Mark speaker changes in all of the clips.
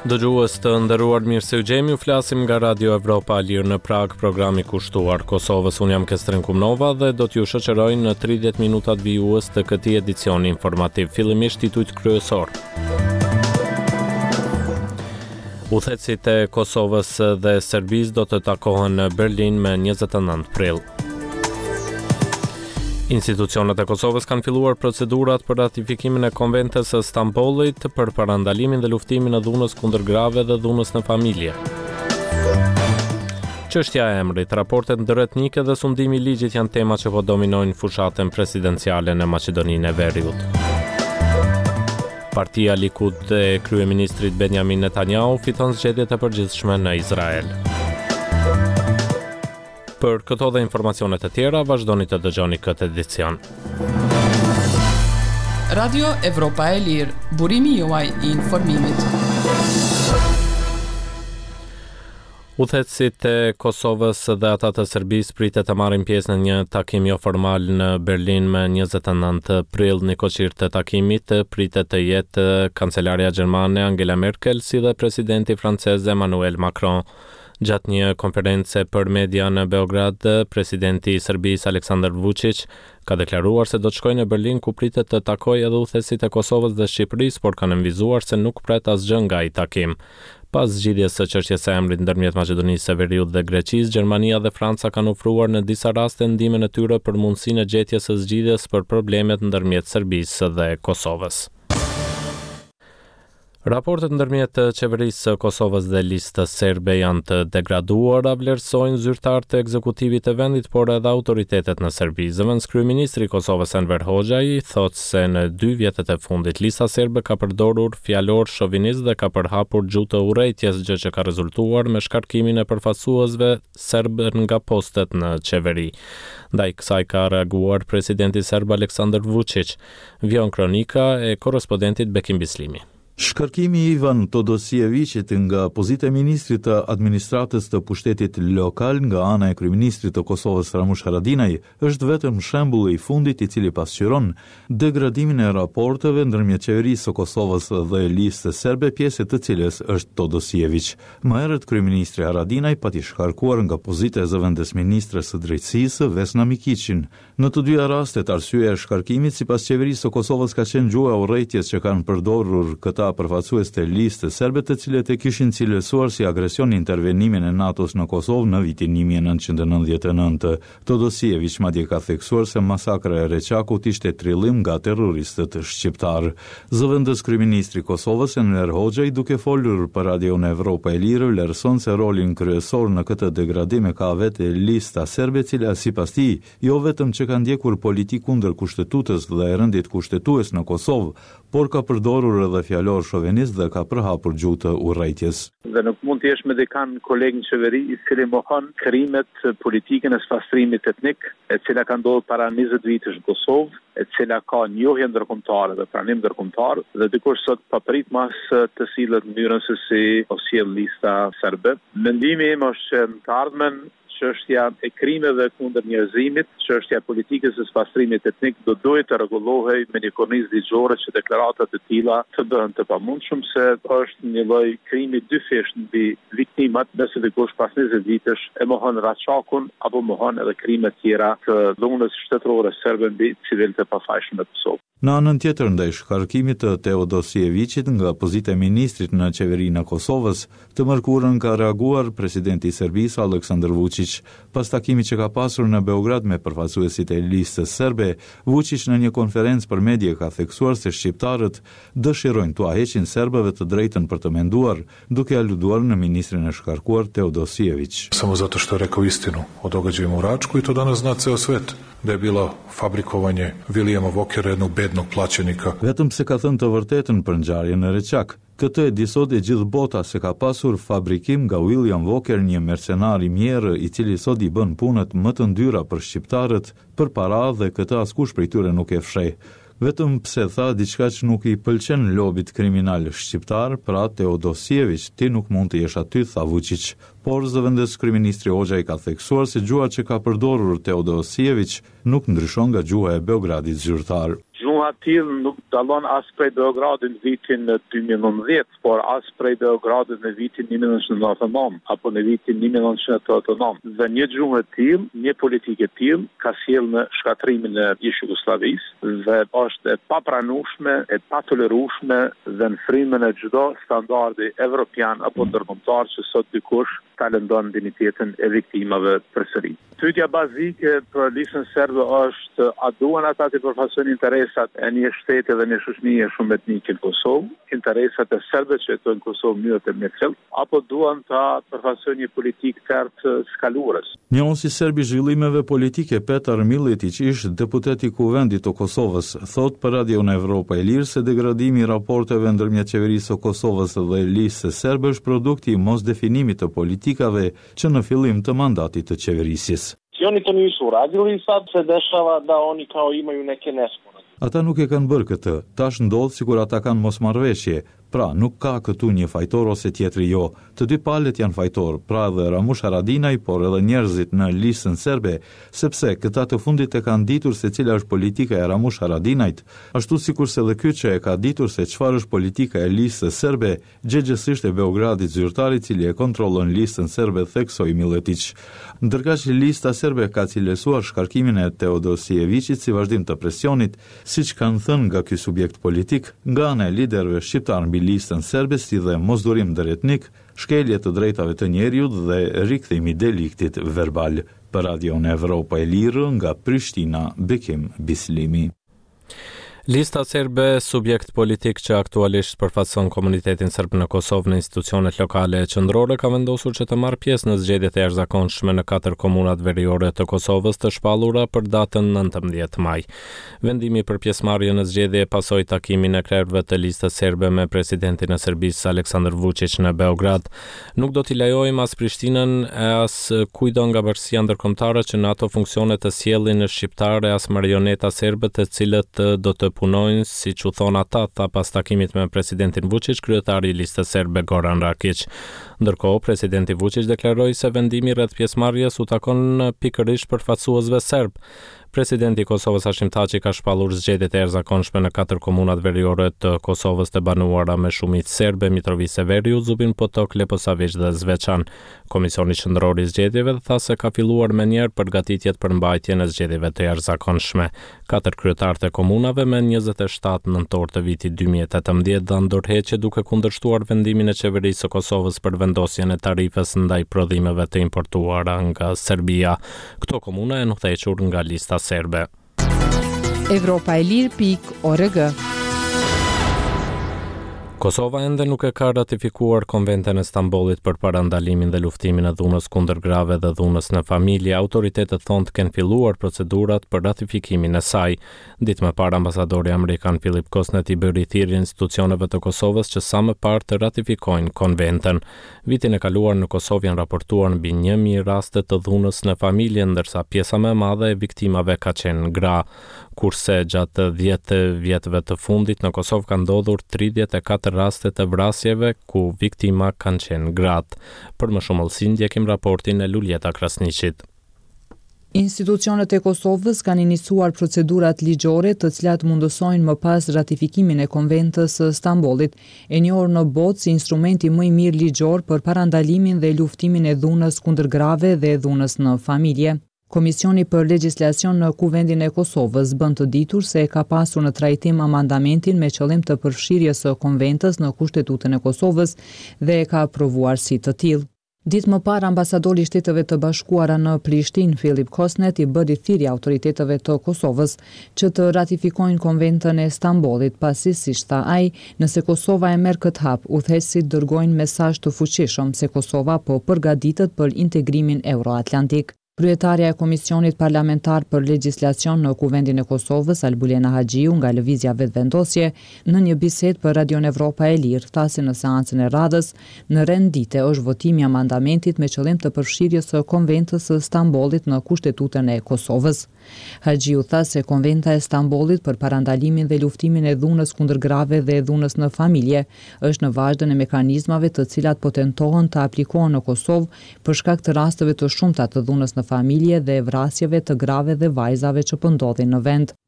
Speaker 1: Dëgjues të nderuar, mirësevgjemi, ju flasim nga Radio Evropa e Lirë në Prag, programi kushtuar Kosovës. Unë jam Kestren Kumnova dhe do t'ju shoqëroj në 30 minutat vijues të këtij edicioni informativ. Fillimisht titujt kryesor. Udhëheqësit e Kosovës dhe Serbisë do të takohen në Berlin me 29 prill. Institucionet e Kosovës kanë filluar procedurat për ratifikimin e Konventës së Stambollit për parandalimin dhe luftimin e dhunës kundër grave dhe dhunës në familje. Çështja e emrit, raportet ndërretnike dhe sundimi i ligjit janë tema që po dominojnë fushatën presidenciale në Maqedoninë e Veriut. Partia Likud e kryeministrit Benjamin Netanyahu fiton zgjedhjet e përgjithshme në Izrael. Për këto dhe informacionet e tjera, vazhdoni të dëgjoni këtë edicion.
Speaker 2: Radio Evropa e Lirë, burimi juaj i informimit.
Speaker 1: Udhëheqësit e Kosovës dhe ata të Serbisë pritet të marrin pjesë në një takim jo formal në Berlin me 29 prill. Në koqir të takimit pritet të jetë kancelaria gjermane Angela Merkel si dhe presidenti francez Emmanuel Macron. Gjatë një konference për media në Beograd, presidenti i Serbisë Aleksandar Vučić ka deklaruar se do të shkojë në Berlin ku pritet të takojë edhe udhëheqësit e Kosovës dhe Shqipërisë, por kanë nënvizuar se nuk pret asgjë nga ai takim. Pas zgjidhjes së çështjes së emrit ndërmjet Maqedonisë së Veriut dhe Greqisë, Gjermania dhe Franca kanë ofruar në disa raste ndihmën e tyre për mundësinë e gjetjes së zgjidhjes për problemet ndërmjet Serbisë dhe Kosovës. Raportet ndërmjet qeverisë së Kosovës dhe listës serbe janë të degraduara, vlerësojnë zyrtarët e ekzekutivit të vendit, por edhe autoritetet në Serbi. Zëvendëskryeministri i Kosovës Enver Hoxha thotë se në 2 vjetët e fundit lista serbe ka përdorur fjalor shovinist dhe ka përhapur gjuhë të urrejtjes, gjë që ka rezultuar me shkarkimin e përfaqësuesve serb nga postet në qeveri. Ndaj kësaj ka reaguar presidenti serb Aleksandar Vučić. Vjon kronika e korrespondentit Bekim Bislimi.
Speaker 3: Shkarkimi i Ivan Todosievicit nga pozita e ministrit të administratës të pushtetit lokal nga ana e kryeministrit të Kosovës Ramush Haradinaj është vetëm shembull i fundit i cili pasqyron degradimin e raporteve ndërmjet qeverisë së Kosovës dhe listës serbe, pjesë të cilës është Todosievic. Më herët kryeministri Haradinaj pati shkarkuar nga pozita e zëvendësministres së drejtësisë Vesna Mikiçin. Në të dyja rastet arsyeja e shkarkimit sipas qeverisë së Kosovës ka qenë gjuha e urrejtjes që kanë përdorur këta përfaqësues të listës serbe, të cilët e kishin cilësuar si agresion intervenimin e NATO-s në Kosovë në vitin 1999. Todosievic madje ka theksuar se masakra e Reçakut ishte trillim nga terroristët shqiptar. Zëvendës kryeministri i Kosovës Enver Hoxha, duke folur për Radio Evropa e Lirë, vlerëson se rolin kryesor në këtë degradim e ka vetë lista serbe, e cila sipas tij jo vetëm që ka ndjekur politikë kundër kushtetutës dhe rendit kushtetues në Kosovë, por ka përdorur edhe fjalor shovinist dhe ka përhapur gjuhë të urrejtjes.
Speaker 4: Dhe nuk mund të jesh me dekan kolegë në qeveri i cili mohon krimet politike në pastrimit etnik, e cila ka ndodhur para 20 vitësh në Kosovë, e cila ka njohje ndërkombëtare dhe pranim ndërkombëtar, dhe dikush sot paprit mas të sillet në mënyrën se si sjell lista serbe. Mendimi im është që në të ardhmen çështja e krimeve kundër njerëzimit, çështja e politikës së pastrimit etnik do duhet të rregullohej me një kornizë ligjore që deklaratat e tilla të bëhen të pamundshme, se është një lloj krimi dyfish mbi viktimat, nëse dikush pas 20 vitësh e mohon Raçakun apo mohon edhe krime të tjera të dhunës shtetërore serbe mbi civilët e pafajshëm në Kosovë.
Speaker 3: Në anën tjetër, ndaj shkarkimit të Teodosievicit nga pozita e ministrit në qeverinë e Kosovës, të mërkurën ka reaguar presidenti i Serbisë Aleksandar Vučić. Pas takimit që ka pasur në Beograd me përfaqësuesit e listës serbe, Vučić në një konferencë për media ka theksuar se shqiptarët dëshirojnë t'u heqin serbëve të drejtën për të menduar, duke aluduar në ministrin e shkarkuar Teodosievic.
Speaker 5: Samo zato što je rekao istinu o događajima u Račku i to danas zna ceo svet. Da je bilo fabrikovanje Williama Walkera, jednog bednog plaćenika.
Speaker 3: Vetëm se ka thënë të vërtetën për ngjarjen në Reçak. Këtë e di sot e gjithë bota se ka pasur fabrikim nga William Walker, një mercenar i mjerë i cili sot i bën punët më të ndyra për shqiptarët, për para, dhe këtë askush prej tyre nuk e fsheh. Vetëm pse tha diçka që nuk i pëlqen lobit kriminal shqiptar, pra Teodosievic, ti nuk mund të jesh aty, tha Vučić. Por zëvendës kryeministri Hoxha i ka theksuar se gjuha që ka përdorur Teodosievic nuk ndryshon nga gjuha e Beogradit zyrtar.
Speaker 4: Gjuha Forma e tillë nuk dallon as prej Beogradit në vitin 2019, por as prej Beogradit në vitin 1999 apo në vitin 1989. Dhe një gjuhë e tillë, një politikë e tillë ka sjellë në shkatrimin e Jugosllavisë dhe është e papranueshme, e patolerueshme dhe në frymën e çdo standardi evropian apo ndërkombëtar që sot dikush ta lëndon dinjitetin e viktimave përsëri. Pyetja bazike për listën serbe është: a duan ata të përfaqësojnë interesat e një shteti dhe një shoqërie shumë etnike në Kosovë, interesat e serbëve që jetojnë në Kosovë mënyrë të mjekshme, apo duan ta përfaqësojnë një politikë të skaluarës?
Speaker 3: Njohësi serb i zhvillimeve politike Petar Miletić, ish deputet i Kuvendit të Kosovës, thot për Radion Evropa e Lirë se degradimi i raporteve ndërmjet qeverisë së Kosovës dhe listës serbe është produkti i mosdefinimit të politikave që në fillim të mandatit të qeverisjes.
Speaker 6: Oni to nisu uradili, sad se dešava da oni kao imaju neke nesporazume.
Speaker 3: Ata nuk e kanë bërë këtë, tash ndodh sikur ata kanë mosmarrëveshje, pra nuk ka këtu një fajtor ose tjetri jo. Të dy palët janë fajtor, pra edhe Ramush Haradinaj, por edhe njerëzit në listën serbe, sepse këta të fundit e kanë ditur se cila është politika e Ramush Haradinajt, ashtu sikurse edhe ky që e ka ditur se çfarë është politika e listës serbe, gjëgjësisht e Beogradit zyrtari i cili e kontrollon listën serbe, theksoi Miletić. Ndërkaq lista serbe ka cilësuar shkarkimin e Teodosievićit si vazhdim të presionit, siç kanë thënë nga ky subjekt politik, nga ana e liderëve shqiptar mbi listën serbe, si dhe mosdurim ndëretnik, shkelje të drejtave të njeriut dhe rikthimi i deliktit verbal. Për Radion Evropa e Lirë nga Prishtina, Bekim Bislimi.
Speaker 1: Lista serbe, subjekt politik që aktualisht përfaqëson komunitetin serb në Kosovë në institucionet lokale e qendrore, ka vendosur që të marrë pjesë në zgjedhjet e jashtëzakonshme në 4 komunat veriore të Kosovës të shpallura për datën 19 maj. Vendimi për pjesëmarrje në zgjedhje pasoi takimin e krerëve të listës serbe me presidentin e Serbisë Aleksandar Vučić në Beograd. Nuk do t'i lejojmë as Prishtinën e as kujdo nga bashkia ndërkombëtare që në ato funksione të sjellin në shqiptare as marioneta serbe të cilët do të punojnë, siç u thon ata, tha pas takimit me presidentin Vučić, kryetari i listës serbe Goran Rakić. Ndërkohë, presidenti Vučić deklaroi se vendimi rreth pjesëmarrjes u takon pikërisht përfaqësuesve serb. Presidenti i Kosovës Hashim Thaçi ka shpallur zgjedhjet e jashtëzakonshme në 4 komunat veriore të Kosovës të banuara me shumicë serbe, Mitrovica Veriu, Zubin Potok, Leposavić dhe Zvečan. Komisioni qendror i zgjedhjeve tha se ka filluar menjëherë përgatitjet për mbajtjen e zgjedhjeve të jashtëzakonshme. 4 kryetarët e komunave me 27 nëntor të vitit 2018 dhanë dorëheqje duke kundërshtuar vendimin e qeverisë së Kosovës për vendosjen e tarifës ndaj prodhimeve të importuara nga Serbia. Këto komuna janë udhëhequr nga lista serbe.
Speaker 7: Evropaelir.org.
Speaker 1: Kosova ende nuk e ka ratifikuar Konventin e Stambollit për parandalimin dhe luftimin e dhunës kundër grave dhe dhunës në familje. Autoritetet thonë të kenë filluar procedurat për ratifikimin e saj. Ditë më parë, ambasadori amerikan Philip Kosnet i bëri thirrje institucioneve të Kosovës që sa më parë të ratifikojnë konventin. Vitin e kaluar në Kosovë janë raportuar mbi 1000 raste të dhunës në familje, ndërsa pjesa më e madhe e viktimave ka qenë gra. Kurse gjatë 10 vjetëve të fundit në Kosovë ka ndodhur 34 raste të vrasjeve ku viktima kanë qenë gratë. Për më shumë ëllësi ndjekim raportin e Luljeta Krasniqit.
Speaker 7: Institucionet e Kosovës kanë iniciuar procedurat ligjore të cilat mundësojnë më pas ratifikimin e Konventës së Stambollit, e njohur në botë si instrumenti më i mirë ligjor për parandalimin dhe luftimin e dhunës kundër grave dhe dhunës në familje. Komisioni për Legjislacion në Kuvendin e Kosovës bën të ditur se ka pasur në trajtim amandamentin me qëllim të përfshirjes së konventës në Kushtetutën e Kosovës dhe e ka aprovuar si të tillë. Ditë më parë, ambasadori i Shteteve të Bashkuara në Prishtinë, Philip Kosnet, i bëri thirrje autoriteteve të Kosovës që të ratifikojnë Konventën e Stambollit, pasi, siç tha ai, nëse Kosova e merr këtë hap, udhëheqësit dërgojnë mesazh të fuqishëm se Kosova po përgatitet për integrimin euroatlantik. Kryetaria e Komisionit Parlamentar për Legjislacion në Kuvendin e Kosovës, Albulena Haxhiu, nga lëvizja vetëvendosje, në një bisedë për Radion Evropa e Lirë, tha se në seancën e radhës, në rendite është votimi i amandamentit me qëllim të përfshirjes së Konventës së Stambollit në Kushtetutën e Kosovës. Haxhiu tha se Konventa e Stambollit për parandalimin dhe luftimin e dhunës kundër grave dhe dhunës në familje është në vazhdën e mekanizmave të cilat po tentohen të aplikohen në Kosovë për shkak të rasteve të shumta të dhunës në familje dhe vrasjeve të grave dhe vajzave që po ndodhin në vend.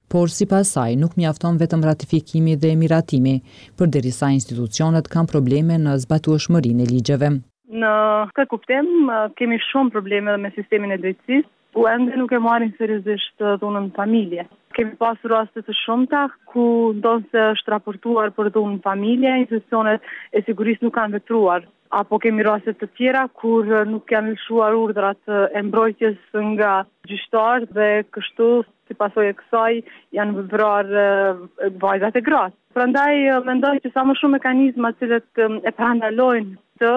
Speaker 7: por sipas saj nuk mjafton vetëm ratifikimi dhe miratimi, përderisa institucionet kanë probleme në zbatueshmërinë e ligjeve.
Speaker 8: Në këtë kuptim kemi shumë probleme me sistemin e drejtësisë, ku ende nuk e marrin seriozisht dhunën familje. Kemi pasur raste të shumta ku ndonse është raportuar për dhunën familje, institucionet e sigurisë nuk kanë vepruar. Apo kemi raste të tjera kur nuk janë lëshuar urdhrat e mbrojtjes nga gjyqtarë dhe kështu si pasojë e kësaj janë vrarë vajzat e gratë. Prandaj mendoj që sa më shumë mekanizma të cilët e parandalojnë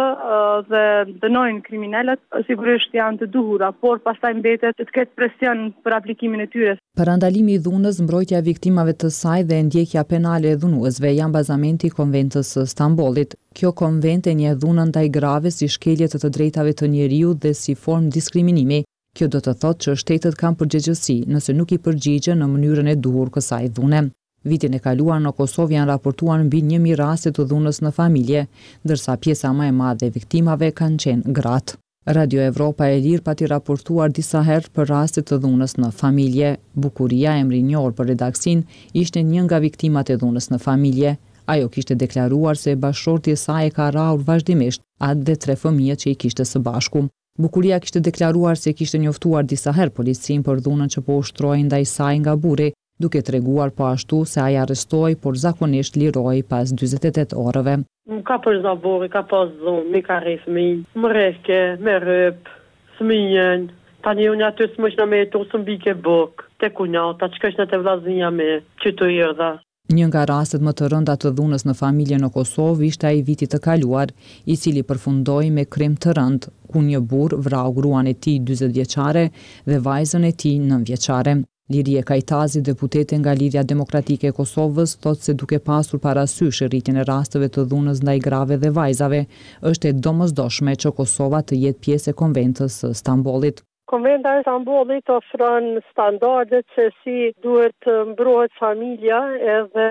Speaker 8: dhe dënojnë kriminalët, sigurisht janë të duhura, por pastaj mbetet të ketë presion për aplikimin e tyre.
Speaker 7: Parandalimi i dhunës, mbrojtja e viktimave të saj dhe ndjekja penale e dhunuesve janë bazamenti i Konventës së Stambollit. Kjo konvent e njeh dhunën ndaj grave si shkelje të drejtave të njeriut dhe si formë diskriminimi. Kjo do të thotë që shtetet kanë përgjegjësi nëse nuk i përgjigjen në mënyrën e duhur kësaj dhune. Vitin e kaluar në Kosovë janë raportuar mbi 1000 raste të dhunës në familje, ndërsa pjesa më e madhe e viktimave kanë qenë gratë. Radio Evropa e Lirë pati raportuar disa herë për raste të dhunës në familje. Bukuria, emri i njohur për redaksin, ishte një nga viktimat e dhunës në familje. Ajo kishte deklaruar se bashkëshorti i saj e ka rrahur vazhdimisht atë dhe 3 fëmijët që i kishte së bashku. Bukuria kishte deklaruar se kishte njoftuar disa herë policinë për dhunën që po ushtroi ndaj saj nga burri, duke treguar po ashtu se ai arrestoi, por zakonisht lirohej pas 48 orëve.
Speaker 9: Ka përza burri, ka pas dhunë, mi ka rri fëmijë, më rreke, me rëp, fëmijën, tani unë aty s'mësh në me të usën bike buk, te kunjata, që kështë në të vlazinja me, që të irdha.
Speaker 7: Një nga rastet më të rënda të dhunës në familje në Kosovë ishte ai viti të kaluar, i cili përfundoi me krim të rënd, ku një burr vrau gruan e tij 40 vjeçare dhe vajzën e tij 9 vjeçare. Lirie Kajtazi, deputete nga Lidhja Demokratike e Kosovës, thotë se duke pasur parasysh rritjen e rasteve të dhunës ndaj grave dhe vajzave, është e domosdoshme që Kosova të jetë pjesë e Konventës së Stambollit.
Speaker 9: Konventa e Stambollit ofron standardet se si duhet të mbrohet familja edhe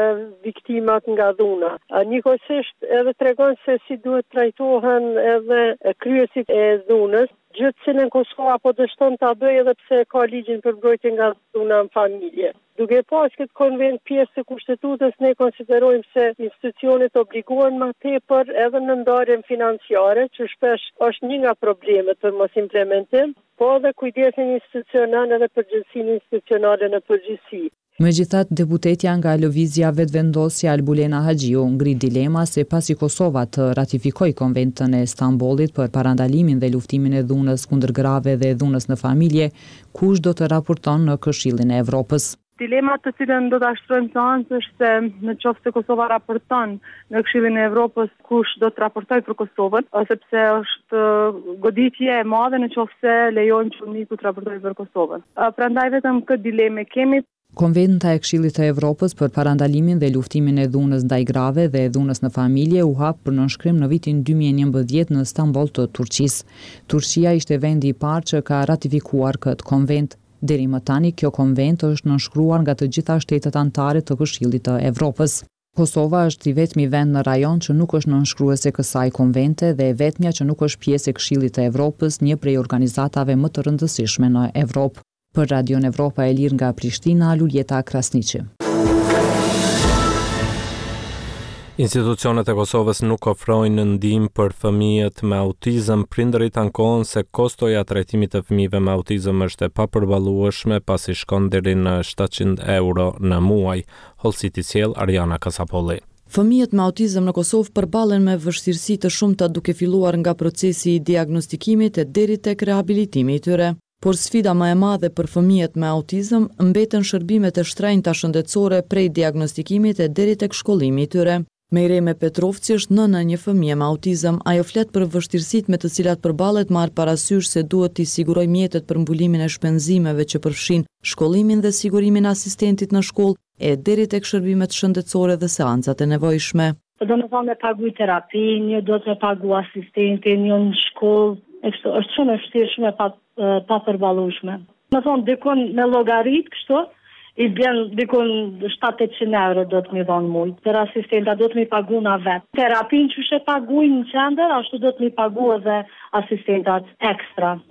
Speaker 9: viktimat nga dhuna. Njëkohësisht edhe tregon se si duhet trajtohen edhe kryesit e dhunës. Gjë të cilën Kosova po dështon ta bëjë edhe pse ka ligjin për mbrojtje nga dhuna në familje. Duke pas këtë konvent pjesë të kushtetutës, ne konsiderojmë se institucionet obligohen më tepër edhe në ndarjen financiare, që shpesh është një nga problemet për mos implementim, po edhe kujdesin institucional edhe përgjegjësinë institucionale në përgjithësi.
Speaker 7: Megjithatë, deputetja nga lëvizja vetëvendosja Albulena Haxhiu ngri dilema se pasi Kosova të ratifikojë Konventën e Stambollit për parandalimin dhe luftimin e dhunës kundër grave dhe dhunës në familje, kush do të raporton në Këshillin e Evropës.
Speaker 8: Dilema të cilën do ta shtrojmë së anës është se në qoftë se Kosova raporton në Këshillin e Evropës, kush do të raportojë për Kosovën, sepse është goditje e madhe në qoftë se lejojmë që uniku të raportojë për Kosovën. Prandaj vetëm këtë dilemë kemi.
Speaker 7: Konventa e Këshillit të Evropës për parandalimin dhe luftimin e dhunës ndaj grave dhe dhunës në familje u hap për nënshkrim në vitin 2011 në Stamboll të Turqisë. Turqia ishte vendi i parë që ka ratifikuar këtë konvent. Deri më tani kjo konvent është nënshkruar nga të gjitha shtetet anëtare të Këshillit të Evropës. Kosova është i vetmi vend në rajon që nuk është nënshkruese kësaj konvente dhe e vetmja që nuk është pjesë e Këshillit të Evropës, një prej organizatave më të rëndësishme në Evropë. Për Radion Evropa e Lirë nga Prishtina, Luljeta Krasniqi.
Speaker 1: Institucionet e Kosovës nuk ofrojnë ndihmë për fëmijët me autizëm. Prindërit ankohen se kostoja e trajtimit të fëmijëve me autizëm është e papërballueshme pasi shkon deri në 700 euro në muaj. Hollësiti sjell Ariana Kasapolli.
Speaker 10: Fëmijët me autizëm në Kosovë përballen me vështirësi të shumta duke filluar nga procesi i diagnostikimit e deri tek rehabilitimi i tyre. Por sfida më e madhe për fëmijët me autizëm mbeten shërbimet e shtrenjta shëndetësore prej diagnostikimit e deri tek shkollimi i tyre. Mejreme Petrovci është nëna e një fëmije me autizëm. Ajo flet për vështirësitë me të cilat përballet, marr parasysh se duhet t'i siguroj mjetet për mbulimin e shpenzimeve që përfshin shkollimin dhe sigurimin e asistentit në shkollë e deri tek shërbimet shëndetësore dhe seancat e nevojshme.
Speaker 11: Do të thonë me paguaj terapinë, do të paguaj asistentin, një në shkollë. Është shumë e vështirë, shumë e papërballueshme. Më thonë, dikon me llogarit kështu, i bjen dikon 700 euro do të më dhon muj. Për asistenta do të më paguën vet. Terapinë që she paguajnë në qendër, ashtu do të më paguë edhe asistentat ekstra.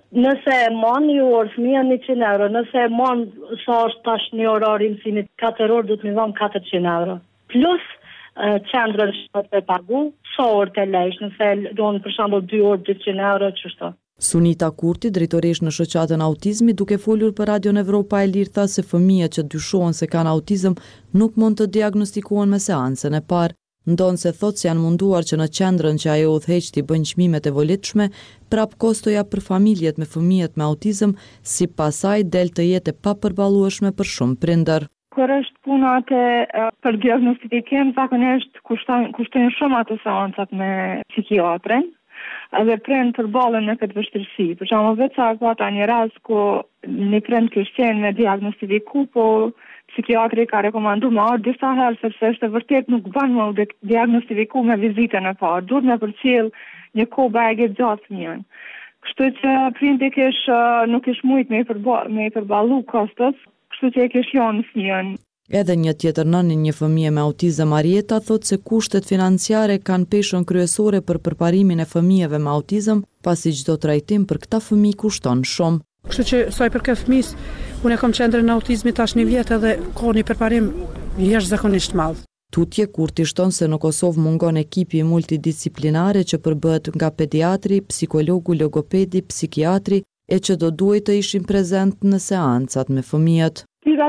Speaker 11: Nëse e mon ju orë fëmija 100 euro, nëse e mon sa është tash një orari mësimit 4 orë, du të më dhëmë 400 euro. Plus qendrën shpët e pagu, sa orë të lejsh, nëse do në për shembull 2 orë 200 euro, qështu.
Speaker 10: Sunita Kurti, drejtoresh në shoqatën autizmi, duke folur për Radion Evropa e Lirë, tha se fëmijët që dyshohen se kanë autizëm nuk mund të diagnostikohen me seancën e parë. Ndonë se thot se janë munduar që në qendrën që ajo udhëheq bëjnë çmimet e volitshme, prap kostoja për familjet me fëmijët me autizëm sipas saj del të jetë e papërballueshme për shumë prindër.
Speaker 8: Kur është puna për diagnostikim, zakonisht kushtojnë shumë ato seancat me psikiatrin, edhe prind përballën me këtë vështirësi. Për shembull, vetë sa ka një rast ku një prind kishten me diagnostiku, po psikiatri ka rekomanduar me ardh disa herë sepse është e vërtet nuk bën më diagnostiku me vizitën e parë. Duhet me përcjell një kohë bagë gjatë fëmijën. Kështu që prindi nuk kish mujt me i përballu kostos, kështu që e kish lënë fëmijën.
Speaker 10: Edhe një tjetër nënë një fëmije me autizëm, Marieta, thot se kushtet financiare kanë peshën kryesore për përparimin e fëmijëve me autizëm, pasi çdo trajtim për këta fëmijë kushton shumë.
Speaker 12: Kështu që sa i përket fëmijës, unë kam qendrën e autizmit tash 1 vjet edhe ka një përparim jashtëzakonisht madh.
Speaker 10: Tutje Kurti shton se në Kosovë mungon ekipi multidisciplinare që përbëhet nga pediatri, psikologu, logopedi, psikiatri e që do duhet të ishin prezent në seancat me fëmijët.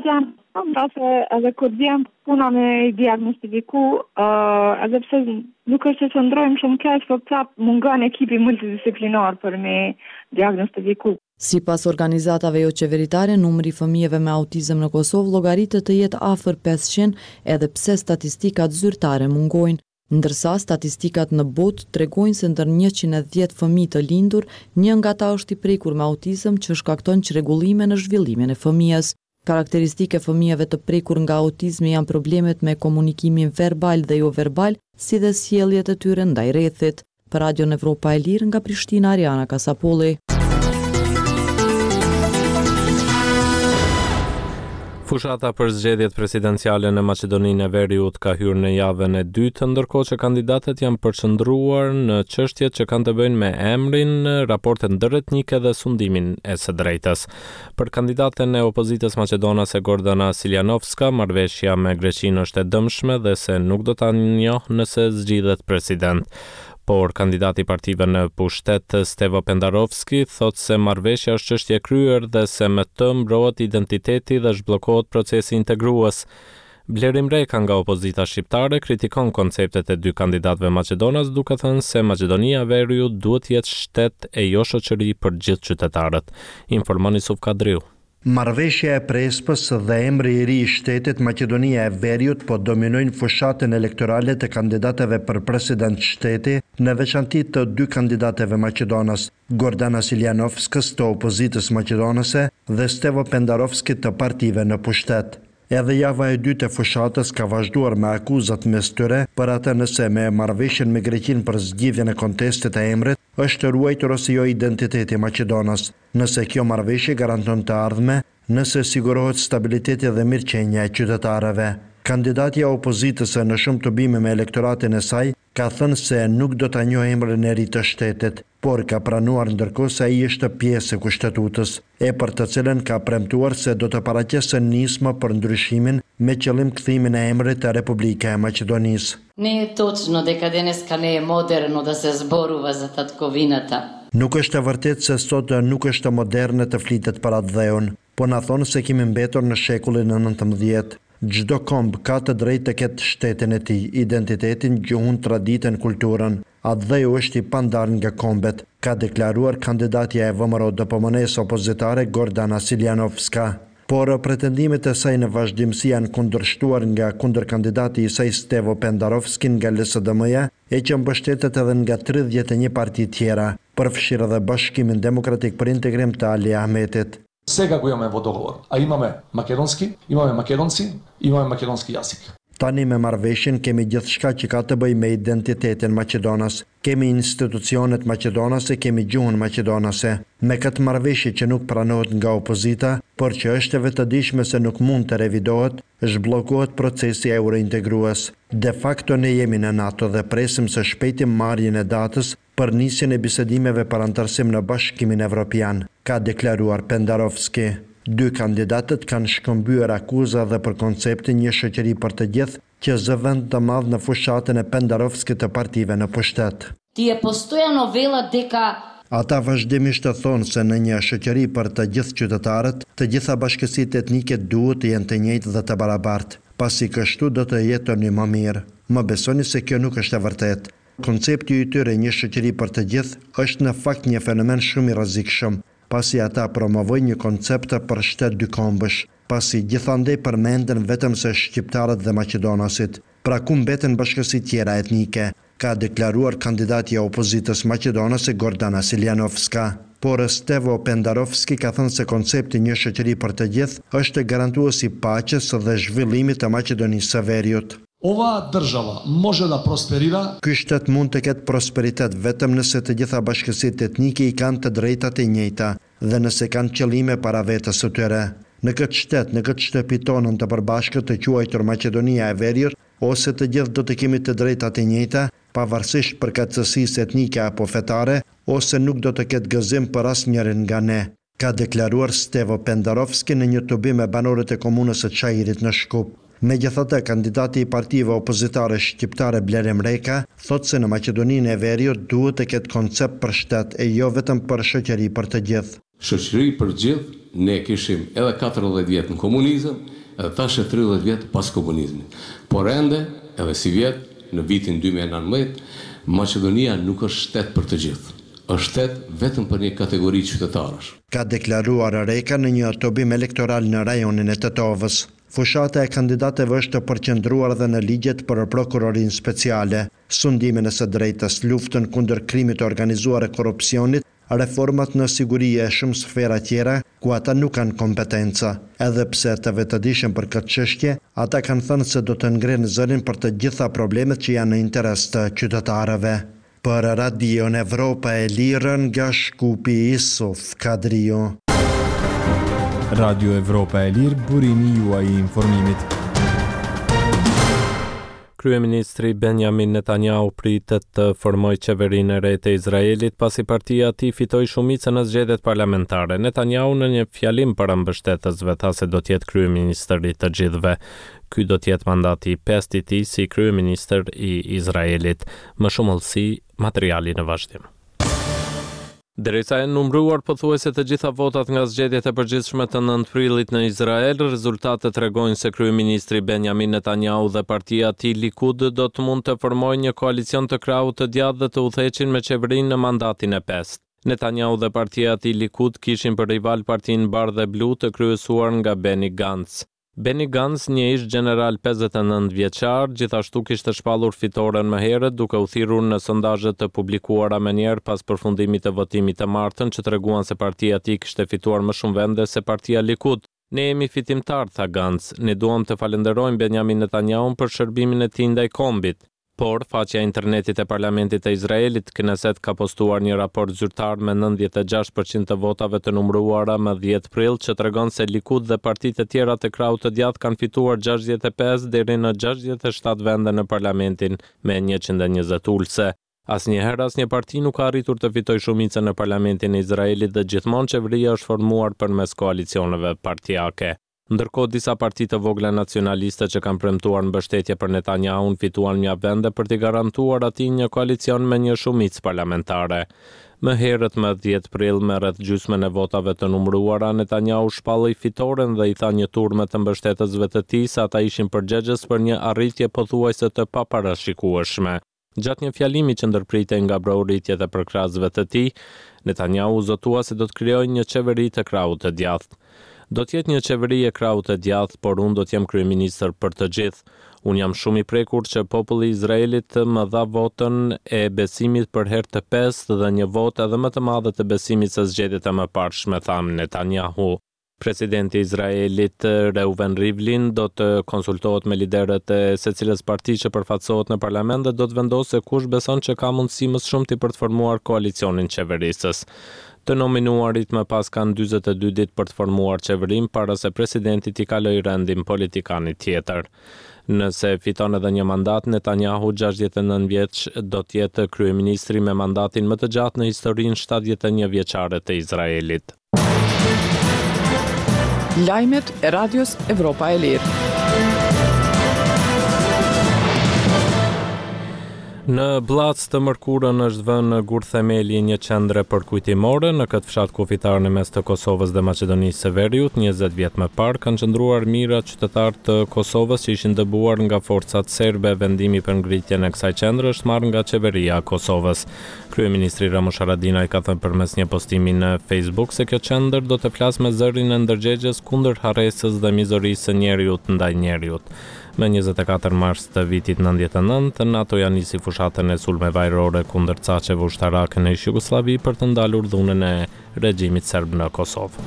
Speaker 8: Edhe kur vjen puna me diagnostiku, edhe pse nuk është se ndrojmë shumë keq, por prap mungon ekipi multidisciplinar për me diagnostiku.
Speaker 10: Sipas organizatave jo qeveritare, numri i fëmijëve me autizëm në Kosovë llogaritet të jetë afër 500, edhe pse statistikat zyrtare mungojnë. Ndërsa statistikat në botë tregojnë se ndër 110 fëmijë të lindur, një nga ata është i prekur me autizëm që shkakton çrregullime në zhvillimin e fëmijës. Karakteristike fëmijëve të prekur nga autizmi janë problemet me komunikimin verbal dhe jo verbal, si dhe sjelljet e tyre ndaj rrethit. Për Radion Evropa e Lirë nga Prishtina, Ariana Kasapolli.
Speaker 1: Fushata për zgjedhjet presidenciale në Maqedoninë e Veriut ka hyrë në javën e dytë, ndërkohë që kandidatët janë përqendruar në çështjet që kanë të bëjnë me emrin, raportet ndërretnike dhe sundimin e së drejtës. Për kandidaten e opozitës maqedonase Gordana Siljanovska, marrëveshja me Greqinë është e dëmshme dhe se nuk do ta njohë nëse zgjidhet president. Por kandidati i partive në pushtet Stevo Pendarovski thot se marrëveshja është çështje e kryer dhe se me të mbrohet identiteti dhe zhbllokohet procesi integrues. Blerim Reka nga opozita shqiptare kritikon konceptet e dy kandidatëve maqedonas duke thënë se Maqedonia e Veriut duhet jetë shtet e jo shoqëri për gjithë qytetarët. Informon Yusuf Kadriu.
Speaker 13: Marrëveshja e Prespës dhe emri i ri i shtetit Maqedonia e Veriut po dominojnë fushatën elektorale të kandidatëve për president shteti, në veçanti të dy kandidatëve maqedonas, Gordana Siljanovskës të opozitës maqedonase dhe Stevo Pendarovski të partive në pushtet. Edhe java e dytë e fushatës ka vazhduar me akuzat mes tyre për atë nëse me marrëveshjen me Greqinë për zgjidhjen e kontestit të emrit është ruajtur ose jo identiteti Maqedonas, nëse kjo marrëveshje garanton të ardhme, nëse sigurohet stabiliteti dhe mirëqenia e qytetarëve. Kandidatja e opozitës në shumë të bime me elektoratin e saj ka thënë se nuk do ta njohë emrin e ri të shtetit, por ka pranuar ndërkohë se ai është pjesë e kushtetutës, e për të cilën ka premtuar se do të paraqesë nismë për ndryshimin me qëllim kthimin e emrit të Republika e Maqedonisë.
Speaker 14: Не е точно дека денеска не е модерно да се зборува за татковината.
Speaker 13: Nuk është e vërtetë se sot nuk është moderne të flitet për atë dheun, po na thonë se kemi mbetur në shekullin e 19. Çdo komb ka të drejtë të ketë shtetin e tij, identitetin, gjuhën, traditën, kulturën. Atë dheu është i pandarë nga kombet, ka deklaruar kandidatja e VMRO DPMN-s opozitare Gordana Siljanovska. Por pretendimet e saj në vazhdimsi janë kundërshtuar nga kundërkandidati i saj Stevo Pendarovski nga LSDM-ja, e që mbështetet edhe nga 31 parti tjera, përfshirë edhe Bashkimin Demokratik për Integrim të Ali Ahmetit.
Speaker 15: Сега го имаме во договор, а имаме македонски, имаме македонци, имаме македонски јазик.
Speaker 13: Tani me marrëveshjen kemi gjithçka që ka të bëjë me identitetin maqedonas, kemi institucionet maqedonase, kemi gjuhën maqedonase. Me këtë marrëveshje që nuk pranohet nga opozita, por që është e vetëdijshme se nuk mund të revidohet, zhbllokohet procesi eurointegrues. De facto ne jemi në NATO dhe presim së shpejti marrjen e datës për nisjen e bisedimeve për antarësim në Bashkimin Evropian, ka deklaruar Pendarovski. 2 kandidatët kanë shkëmbyer akuza dhe për konceptin një shoqëri për të gjithë që zë vend të madh në fushatën e Pendarovskit të partive në pushtet.
Speaker 14: Ti e postojano vela deka.
Speaker 13: Ata vazhdimisht të thonë se në një shoqëri për të gjithë qytetarët, të gjitha bashkësitë etnike duhet të jenë të njëjtë dhe të barabartë, pasi kështu do të jetoni më mirë. Më besoni se kjo nuk është e vërtetë. Koncepti i tyre një shoqëri për të gjithë është në fakt një fenomen shumë i rrezikshëm, pasi ata promovojnë një koncept për shtet dykombësh, pasi gjithandej përmenden vetëm se shqiptarët dhe maqedonasit, pra ku mbeten bashkësitë tjera etnike, ka deklaruar kandidati e opozitës maqedonase Gordana Siljanovska. Por Stevo Pendarovski ka thënë se koncepti një shoqëri për të gjithë është garantuesi i paqes dhe zhvillimit të Maqedonisë së Veriut.
Speaker 15: Ova država može da prosperira.
Speaker 13: Ky shtet mund të ketë prosperitet vetëm nëse të gjitha bashkësitë etnike i kanë të drejtat e njëjta dhe nëse kanë qëllime para vetes së tyre. Në këtë shtet, në këtë shtëpi tonën të përbashkët të quajtur Maqedonia e Veriut, ose të gjithë do të kemi të drejtat e njëjta, pavarësisht përkatësisë etnike apo fetare, ose nuk do të ketë gëzim për asnjërin nga ne, ka deklaruar Stevo Pendarovski në një tubim me banorët e komunës së Çajirit në Shkup. Megjithatë, kandidati i partive opozitare shqiptare Blerim Reka thotë se në Maqedoninë e Veriut duhet të ketë koncept për shtet e jo vetëm për shoqëri për të gjithë.
Speaker 16: Shoqëri për gjithë, ne kishim edhe 14 vjet në komunizëm, edhe tash 30 vjet pas komunizmit. Por ende, edhe si vjet në vitin 2019, Maqedonia nuk është shtet për të gjithë. Është shtet vetëm për një kategori qytetarësh.
Speaker 13: Ka deklaruar Reka në një tubim elektoral në rajonin e Tetovës. Fushata e kandidatëve është të përqendruar dhe në ligjet për prokurorinë speciale, sundimin e së drejtës, luftën kundër krimit të organizuar e korrupsionit, reformat në siguri e shumë sfera tjera ku ata nuk kanë kompetenca. Edhe pse të vetëdijshëm për këtë çështje, ata kanë thënë se do të ngrenë zërin për të gjitha problemet që janë në interes të qytetarëve. Për Radion Evropa e Lirë nga Shkupi Isuf Kadrio.
Speaker 17: Radio Evropa e Lirë, burimi juaj i informimit.
Speaker 1: Kryeministri Benjamin Netanyahu pritet të formojë qeverinë e re të Izraelit pasi partia e tij fitoi shumicën në zgjedhjet parlamentare. Netanyahu në një fjalim për mbështetësve tha se do të jetë kryeministri i të gjithëve. Ky do të jetë mandati i 5 i tij si kryeministër i Izraelit. Më shumë hollësi, materiali në vazhdim. Derisa e numëruar pothuajse të gjitha votat nga zgjedhjet e përgjithshme të 9 prillit në Izrael, rezultatet tregojnë se kryeministri Benjamin Netanyahu dhe partia e tij Likud do të mund të formojnë një koalicion të krahut të djathtë dhe të udhëheqin me qeverinë në mandatin e 5. Netanyahu dhe partia e tij Likud kishin për rival partinë Bardhë e Blu të kryesuar nga Benny Gantz. Benny Gantz, një ish general 59 vjeçar, gjithashtu kishte shpallur fitoren më herët duke u thirrur në sondazhet të publikuara më njëherë pas përfundimit të votimit të martën që treguan se partia e tij kishte fituar më shumë vende se partia Likud. Ne jemi fitimtar, tha Gantz. Ne duam të falenderojmë Benjamin Netanyahu për shërbimin e tij ndaj kombit. Por, faqja e internetit e Parlamentit të Izraelit, Knesset, ka postuar një raport zyrtar me 96% të votave të numëruara më 10 prill që tregon se Likud dhe partitë e tjera të krahut të djathtë kanë fituar 65 deri në 67 vende në Parlamentin me 120 ulëse. Asnjëherë asnjë parti nuk ka arritur të fitojë shumicën në Parlamentin e Izraelit dhe gjithmonë qeveria është formuar përmes koalicioneve partijake. Ndërkohë disa parti të vogla nacionaliste që kanë premtuar mbështetje për Netanyahu fituan mjaft vende për t'i garantuar atij një koalicion me një shumicë parlamentare. Më herët më 10 prill me rreth gjysmën e votave të numëruara, Netanyahu shpalli fitoren dhe i tha një turme të mbështetësve të tij se ata ishin përgjegjës për një arritje pothuajse të paparashikueshme. Gjatë një fjalimi që ndërpritej nga broritjet e përkrahësve të tij, Netanyahu zotua se do të krijojë një qeveri të krahut të djathtë. Do të jetë një qeveri e krahut të djathtë, por unë do të jem kryeministër për të gjithë. Unë jam shumë i prekur që populli i Izraelit më dha votën e besimit për herë të 5 dhe një votë edhe më të madhe të besimit se zgjedhjet e mëparshme, tha Netanyahu. Presidenti i Izraelit Reuven Rivlin do të konsultohet me liderët e secilës parti që përfaqësohet në parlament dhe do të vendosë kush beson që ka mundësi më shumë për të formuar koalicionin qeverisës. Të nominuarit më pas kanë 42 ditë për të formuar qeverim para se presidenti t'i kalojë rendin politikanit tjetër. Nëse fiton edhe një mandat, Netanyahu 69 vjeç do të jetë kryeministri me mandatin më të gjatë në historinë 71 vjeçare të Izraelit.
Speaker 2: Lajmet e Radios Evropa e Lirë.
Speaker 1: Në Blac të Mërkurën është vënë gur themeli një qendre përkujtimore në këtë fshat kufitar në mes të Kosovës dhe Maqedonisë së Veriut. 20 vjet më parë kanë qëndruar mijëra qytetarë të Kosovës që ishin dëbuar nga forcat serbe. Vendimi për ngritjen e kësaj qendre është marrë nga qeveria e Kosovës. Kryeministri Ramush Haradinaj ka thënë përmes një postimi në Facebook se kjo qendër do të flasë me zërin e ndërgjegjes kundër harresës dhe mizorisë së njeriut ndaj njeriut. Me 24 mars të vitit 99, NATO-ja nisi fushatën e sulmeve ajrore kundër caqeve ushtarake në Jugosllavi për të ndalur dhunën e regjimit serb në Kosovë.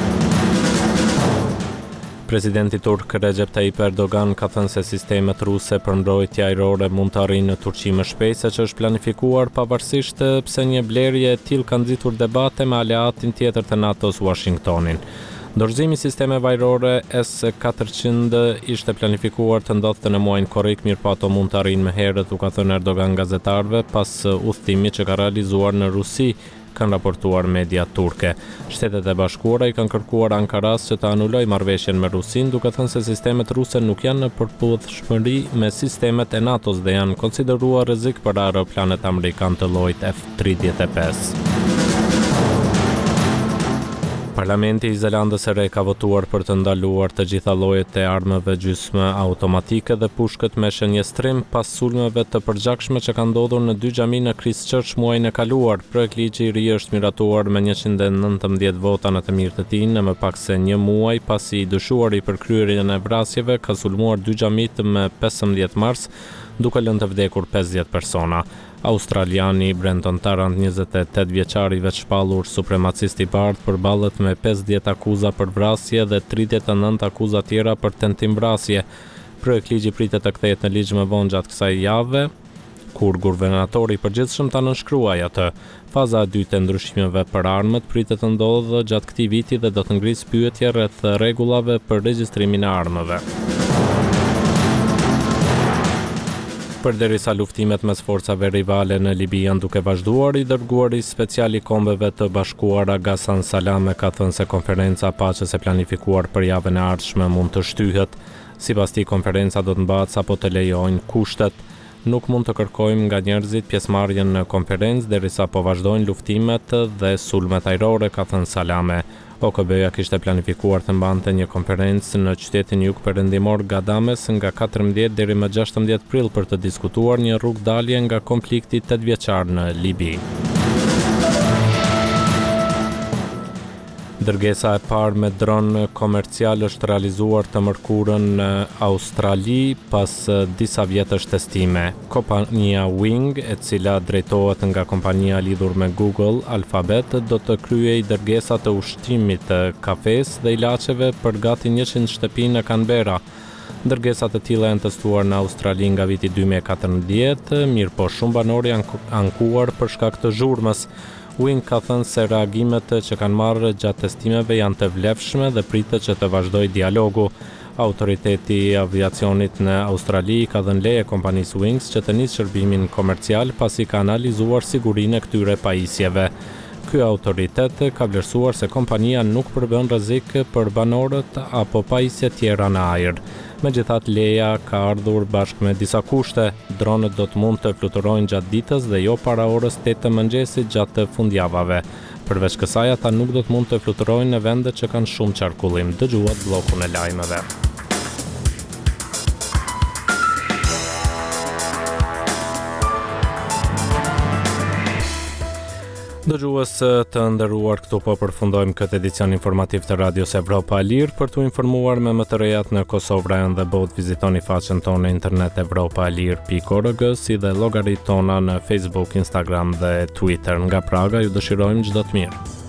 Speaker 1: Presidenti turk Recep Tayyip Erdogan ka thënë se sistemet ruse për mbrojtje ajrore mund të arrijnë në Turqi më shpejt se që është planifikuar, pavarësisht pse një blerje e tillë ka nxitur debate me aleatin tjetër të NATO-s, Washingtonin. Dorëzimi i sistemeve ajrore S-400 ishte planifikuar të ndodhte në muajin korrik, mirëpo ato mund të arrijnë më herët, u ka thënë Erdogan gazetarëve pas udhëtimit që ka realizuar në Rusi, kanë raportuar media turke. Shtetet e Bashkuara i kanë kërkuar Ankaras që të anulojë marrëveshjen me Rusin, duke thënë se sistemet ruse nuk janë në përputhshmëri me sistemet e NATO-s dhe janë konsideruar rrezik për aeroplanet amerikan të llojit F-35. Parlamenti i Zelandës së Re ka votuar për të ndaluar të gjitha llojet e armëve gjysmë automatike dhe pushkët me shënjestrim pas sulmeve të përgjakshme që kanë ndodhur në 2 xhami në Christchurch muajin e kaluar. Projektligji i ri është miratuar me 119 vota në të mirë të tij në më pak se një muaj pasi i dyshuari për kryerjen e vrasjeve ka sulmuar 2 xhamit më 15 mars, duke lënë të vdekur 50 persona. Australiani Brenton Tarrant, 28 vjeçar i veçpallur supremacist i bardhë, përballet me 50 akuza për vrasje dhe 39 akuza tjera për tentim vrasje. Projektligji pritet të kthehet në ligj më vonë gjatë kësaj jave, kur guvernatori i përgjithshëm ta nënshkruajë atë. Faza e dytë e ndryshimeve për armët pritet të ndodhë gjatë këtij viti dhe do të ngrisë pyetje rreth rregullave për regjistrimin e armëve. Përderisa luftimet mes forcave rivale në Libi janë duke vazhduar, i dërguari special i Kombeve të Bashkuara Ghassan Salame ka thënë se konferenca paqes e planifikuar për javën e ardhshme mund të shtyhet. Sipas tij, konferenca do të mbahet sapo të lejojnë kushtet. Nuk mund të kërkojmë nga njerëzit pjesëmarrjen në konferencë derisa po vazhdojnë luftimet dhe sulmet ajrore, ka thënë Salame. OKB-ja kishte planifikuar të mbante një konferencë në qytetin jugperëndimor Gadames nga 14 deri më 16 prill për të diskutuar një rrugdalje nga konflikti 8 vjeçar në Libi. Dërgesa e parë me dron komercial është realizuar të mërkurën në Australi pas disa vjetësh testime. Kompania Wing, e cila drejtohet nga kompania lidhur me Google, Alphabet, do të kryej dërgesa të ushqimit të kafes dhe ilaçeve për gati 100 shtëpi në Canberra. Dërgesat e tilla janë testuar në Australi nga viti 2014, mirëpo shumë banor janë ankuar për shkak të zhurmës. Wing ka thënë se reagimet që kanë marrë gjatë testimeve janë të vlefshme dhe pritet që të vazhdojë dialogu. Autoriteti i aviacionit në Australi ka dhënë leje kompanisë Wings që të nisë shërbimin komercial pasi ka analizuar sigurinë e këtyre pajisjeve. Ky autoritet ka vlerësuar se kompania nuk përbën rrezik për banorët apo pajisje tjera në ajër. Megjithatë, leja ka ardhur bashkë me disa kushte. Dronët do të mund të fluturojnë gjatë ditës dhe jo para orës 8 të mëngjesit gjatë fundjavave. Përveç kësaj, ata nuk do të mund të fluturojnë në vende që kanë shumë qarkullim. Dëgjuat bllokun e lajmeve. Dëgjues të nderuar, këtu po përfundojmë këtë edicion informativ të Radios Evropa e Lirë. Për t'u informuar me më të rejat në Kosovë, Rajon dhe botë, vizitoni faqen tonë në internet evropaelir.org, si dhe llogaritë tona në Facebook, Instagram dhe Twitter. Nga Praga ju dëshirojmë çdo të mirë.